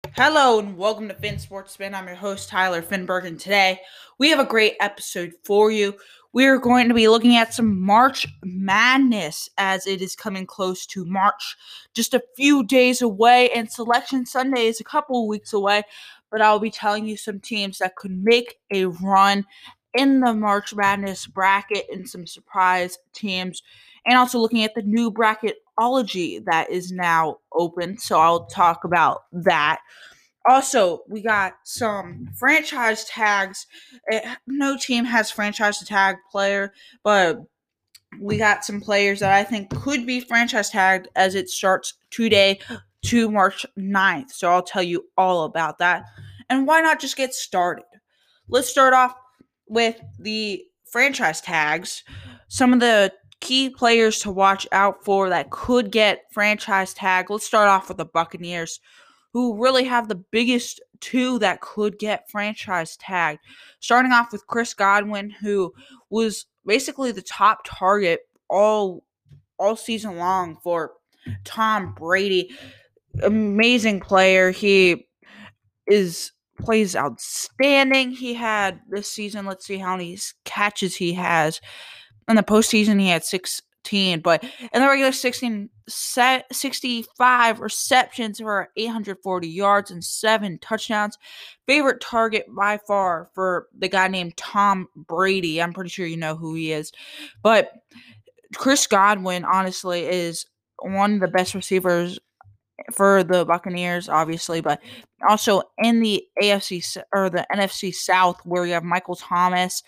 Hello and welcome to Finn Sports Spin. I'm your host Tyler Finberg, and today we have a great episode for you. We are going to be looking at some March Madness as it is coming close to March, just a few days away, and Selection Sunday is a couple of weeks away. But I'll be telling you some teams that could make a run in the March Madness bracket and some surprise teams, and also looking at the new bracketology that is now open. So I'll talk about that. Also, we got some franchise tags. No team has franchise tag player, but we got some players that I think could be franchise tagged as it starts today to March 9th. So I'll tell you all about that. And why not just get started? Let's start off with the franchise tags. Some of the key players to watch out for that could get franchise tag. Let's start off with the Buccaneers, who really have the biggest two that could get franchise tagged. Starting off with Chris Godwin, who was basically the top target all season long for Tom Brady. Amazing player. He is plays outstanding. He had this season, let's see how many catches he has. In the postseason, he had 16, but in the regular 65 receptions for 840 yards and 7 touchdowns. Favorite target by far for the guy named Tom Brady. I'm pretty sure you know who he is. But Chris Godwin, honestly, is one of the best receivers for the Buccaneers, obviously, but also in the AFC or the NFC South, where you have Michael Thomas,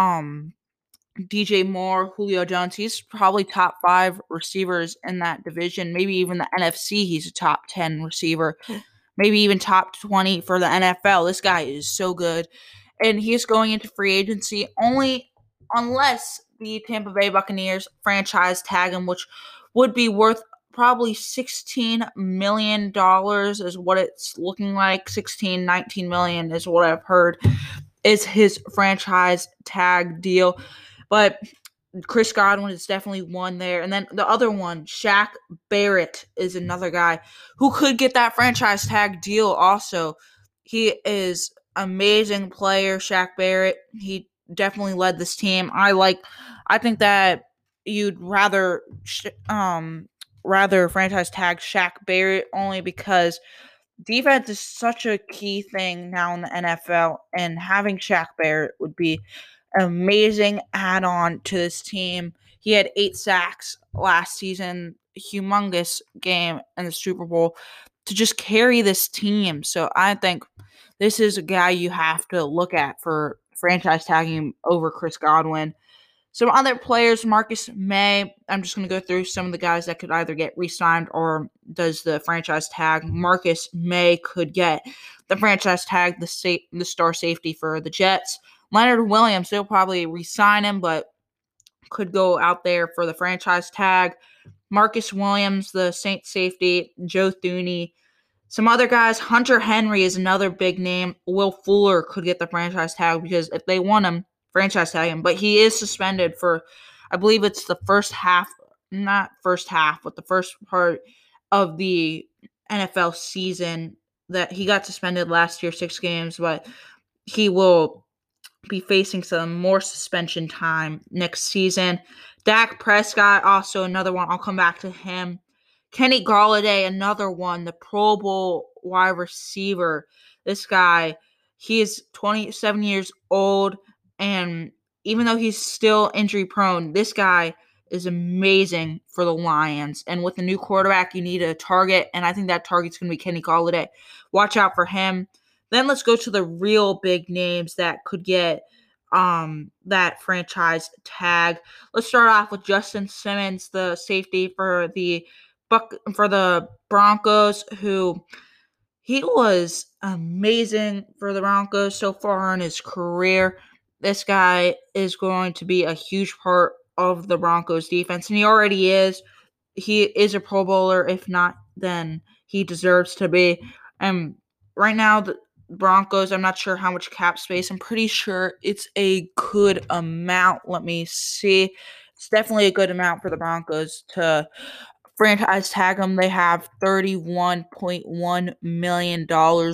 DJ Moore, Julio Jones. He's probably top 5 receivers in that division. Maybe even the NFC, he's a top 10 receiver. Maybe even top 20 for the NFL. This guy is so good. And he's going into free agency only unless the Tampa Bay Buccaneers franchise tag him, which would be worth probably $16 million is what it's looking like. 16, 19 million is what I've heard is his franchise tag deal. But Chris Godwin is definitely one there. And then the other one, Shaq Barrett, is another guy who could get that franchise tag deal also. He is amazing player, Shaq Barrett. He definitely led this team. I think that you'd rather franchise tag Shaq Barrett only because defense is such a key thing now in the NFL, and having Shaq Barrett would be an amazing add-on to this team. He had 8 sacks last season, humongous game in the Super Bowl to just carry this team. So I think this is a guy you have to look at for franchise tagging over Chris Godwin. Some other players, Marcus May. I'm just going to go through some of the guys that could either get re-signed or does the franchise tag. Marcus May could get the franchise tag, the star safety for the Jets. Leonard Williams, they'll probably re-sign him, but could go out there for the franchise tag. Marcus Williams, the Saints safety. Joe Thuney. Some other guys, Hunter Henry is another big name. Will Fuller could get the franchise tag because if they want him, franchise tag him. But he is suspended for, I believe it's the first half, not first half, but the first part of the NFL season that he got suspended last year, 6 games, but he will be facing some more suspension time next season. Dak Prescott, also another one. I'll come back to him. Kenny Golladay, another one, the Pro Bowl wide receiver. This guy, he is 27 years old, and even though he's still injury prone, this guy is amazing for the Lions. And with the new quarterback, you need a target, and I think that target's going to be Kenny Golladay. Watch out for him. Then let's go to the real big names that could get that franchise tag. Let's start off with Justin Simmons, the safety for the Broncos, who he was amazing for the Broncos so far in his career. This guy is going to be a huge part of the Broncos defense, and he already is. He is a Pro Bowler. If not, then he deserves to be. And right now, the Broncos, I'm not sure how much cap space. I'm pretty sure it's a good amount. Let me see. It's definitely a good amount for the Broncos to franchise tag them. They have $31.1 million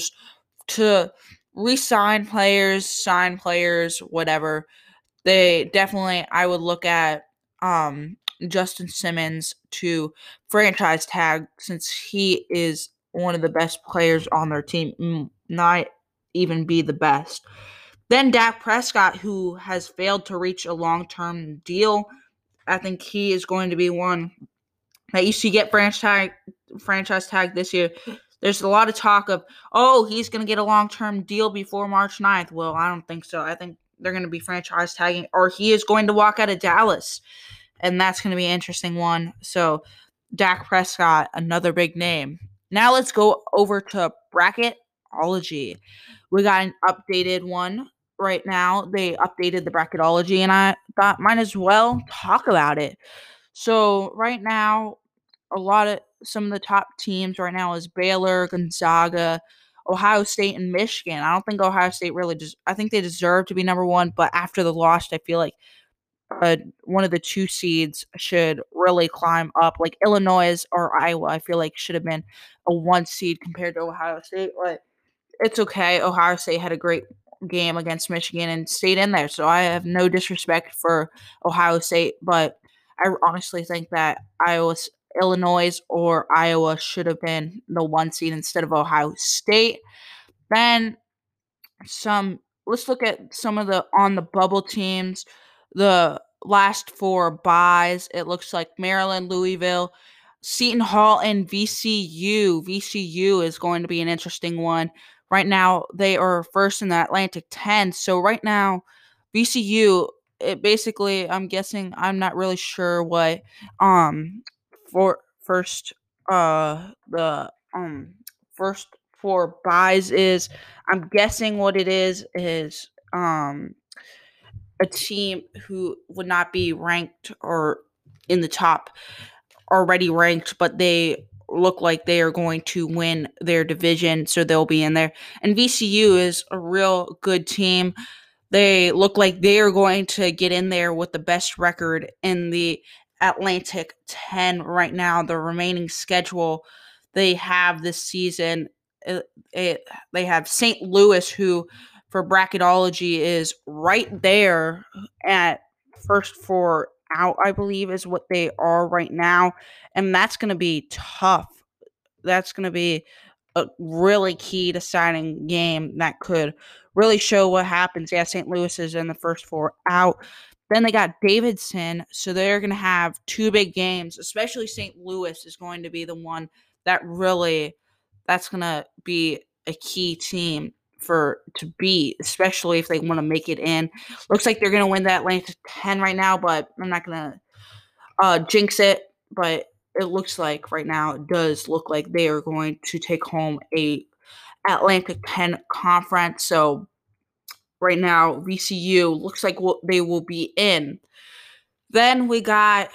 to re-sign players, sign players, whatever. They definitely, I would look at Justin Simmons to franchise tag since he is one of the best players on their team, not even be the best. Then Dak Prescott, who has failed to reach a long-term deal, I think he is going to be one that you see get franchise tag this year. There's a lot of talk of, oh, he's going to get a long-term deal before March 9th. Well, I don't think so. I think they're going to be franchise tagging, or he is going to walk out of Dallas, and that's going to be an interesting one. So, Dak Prescott, another big name. Now let's go over to bracketology. We got an updated one right now. They updated the bracketology, and I thought might as well talk about it. So right now, some of the top teams right now is Baylor, Gonzaga, Ohio State, and Michigan. I don't think Ohio State really I think they deserve to be number one, but after the loss, I feel like one of the two seeds should really climb up. Like Illinois or Iowa, I feel like should have been a one seed compared to Ohio State, but it's okay. Ohio State had a great game against Michigan and stayed in there. So I have no disrespect for Ohio State, but I honestly think that Illinois or Iowa should have been the one seed instead of Ohio State. Then let's look at some of the on the bubble teams. The last four buys, it looks like Maryland, Louisville, Seton Hall, and VCU. VCU is going to be an interesting one. Right now, they are first in the Atlantic 10. So right now, VCU, it basically, I'm guessing, I'm not really sure what for first the first four buys is. I'm guessing what it is a team who would not be ranked or in the top already ranked, but they look like they are going to win their division, so they'll be in there. And VCU is a real good team. They look like they are going to get in there with the best record in the Atlantic 10 right now. The remaining schedule they have this season, they have St. Louis, who for bracketology is right there at first four out, I believe is what they are right now. And that's going to be tough. That's going to be a really key deciding game that could really show what happens. Yeah, St. Louis is in the first four out. Then they got Davidson, so they're going to have two big games, especially St. Louis is going to be the one that's going to be a key team to beat, especially if they want to make it in. Looks like they're going to win that Atlantic 10 right now, but I'm not going to jinx it, but it looks like right now it does look like they are going to take home a Atlantic 10 conference. So right now VCU looks like they will be in. Then we got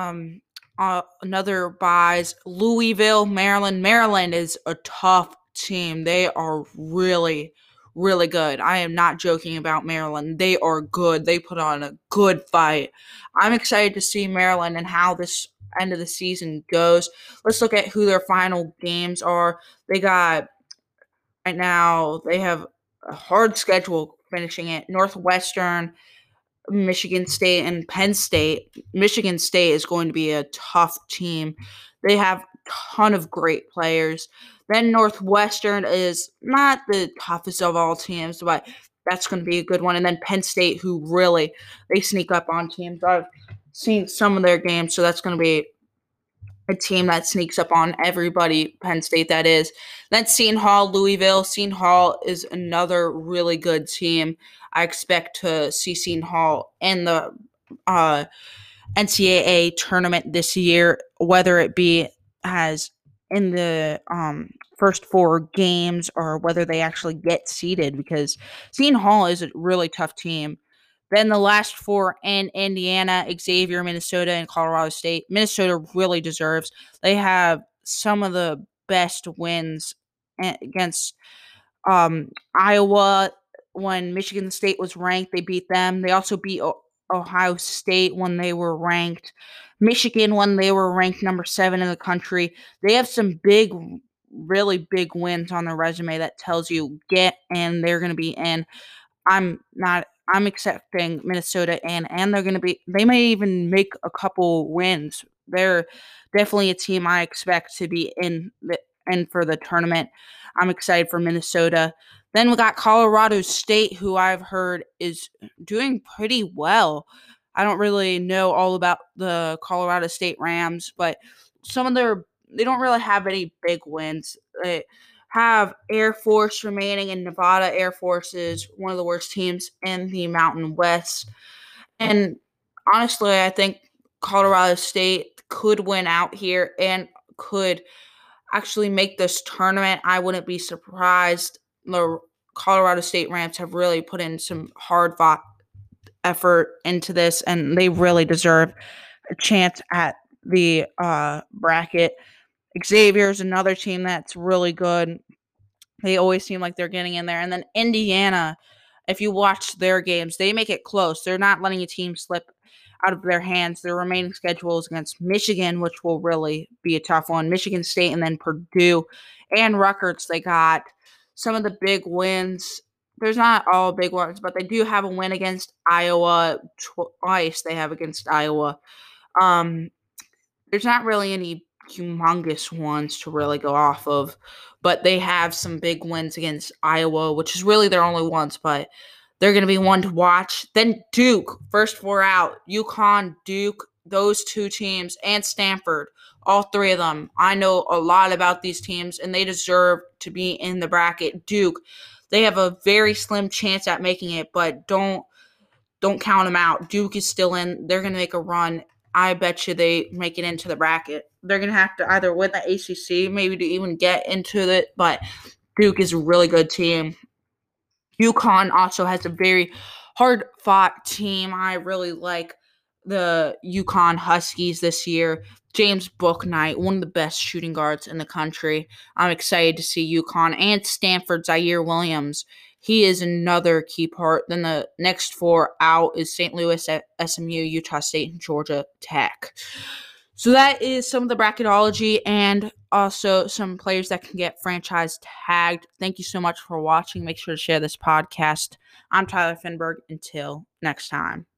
another buys, Louisville, Maryland. Maryland is a tough team. They are really, really good. I am not joking about Maryland. They are good. They put on a good fight. I'm excited to see Maryland and how this end of the season goes. Let's look at who their final games are. They got right now, they have a hard schedule finishing it. Northwestern, Michigan State, and Penn State. Michigan State is going to be a tough team. They have a ton of great players. Then Northwestern is not the toughest of all teams, but that's going to be a good one. And then Penn State, who really, they sneak up on teams. I've seen some of their games, so that's going to be a team that sneaks up on everybody, Penn State that is. Then Seton Hall, Louisville. Seton Hall is another really good team. I expect to see Seton Hall in the NCAA tournament this year, whether it be as in the first four games or whether they actually get seeded, because Seton Hall is a really tough team. Then the last four in Indiana, Xavier, Minnesota, and Colorado State. Minnesota really deserves. They have some of the best wins against Iowa. When Michigan State was ranked, they beat them. They also beat Ohio State when they were ranked, Michigan when they were ranked number 7 in the country. They have some really big wins on their resume that tells you get in, they're going to be in. I'm not. I'm accepting Minnesota in, and they're going to be. They may even make a couple wins. They're definitely a team I expect to be in for the tournament. I'm excited for Minnesota. Then we got Colorado State, who I've heard is doing pretty well. I don't really know all about the Colorado State Rams, but some of they don't really have any big wins. They have Air Force remaining, and Nevada Air Force is one of the worst teams in the Mountain West. And honestly, I think Colorado State could win out here and could actually make this tournament. I wouldn't be surprised. The Colorado State Rams have really put in some hard fought effort into this, and they really deserve a chance at the bracket. Xavier's another team that's really good. They always seem like they're getting in there. And then Indiana, if you watch their games, they make it close. They're not letting a team slip out of their hands. Their remaining schedule is against Michigan, which will really be a tough one. Michigan State and then Purdue and Rutgers. They got some of the big wins. There's not all big ones, but they do have a win against Iowa twice. They have against Iowa. Um, there's not really any humongous ones to really go off of, but they have some big wins against Iowa, which is really their only ones, but they're going to be one to watch. Then Duke, first 4 out. UConn, Duke, those two teams, and Stanford, all three of them. I know a lot about these teams, and they deserve to be in the bracket. Duke, they have a very slim chance at making it, but don't count them out. Duke is still in. They're going to make a run. I bet you they make it into the bracket. They're going to have to either win the ACC, maybe to even get into it, but Duke is a really good team. UConn also has a very hard-fought team. I really like the UConn Huskies this year. James Bouknight, one of the best shooting guards in the country. I'm excited to see UConn and Stanford Zaire Williams. He is another key part. Then the next 4 out is St. Louis, SMU, Utah State, and Georgia Tech. So that is some of the bracketology and also some players that can get franchise tagged. Thank you so much for watching. Make sure to share this podcast. I'm Tyler Finberg. Until next time.